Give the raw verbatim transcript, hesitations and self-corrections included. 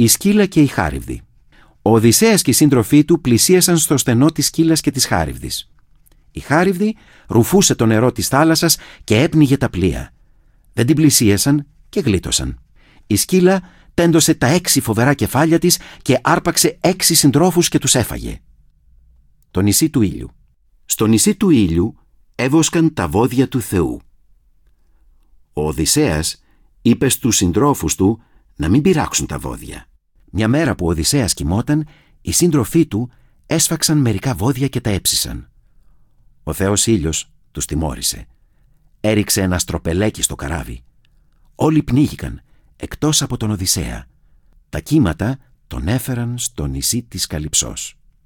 Η Σκύλα και η Χάρυβδη. Ο Οδυσσέας και οι σύντροφοί του πλησίασαν στο στενό της Σκύλας και της Χάρυβδης. Η Χάρυβδη ρουφούσε το νερό της θάλασσας και έπνιγε τα πλοία. Δεν την πλησίασαν και γλίτωσαν. Η Σκύλα τέντωσε τα έξι φοβερά κεφάλια της και άρπαξε έξι συντρόφους και τους έφαγε. Το νησί του Ήλιου. Στο νησί του Ήλιου έβοσκαν τα βόδια του Θεού. Ο Οδυσσέας είπε στους συντρόφους του να μην πειράξουν τα βόδια. Μια μέρα που ο Οδυσσέας κοιμόταν, οι σύντροφοί του έσφαξαν μερικά βόδια και τα έψισαν. Ο Θεός Ήλιος τους τιμώρησε. Έριξε ένα στροπελέκι στο καράβι. Όλοι πνίγηκαν, εκτός από τον Οδυσσέα. Τα κύματα τον έφεραν στο νησί της Καλυψός.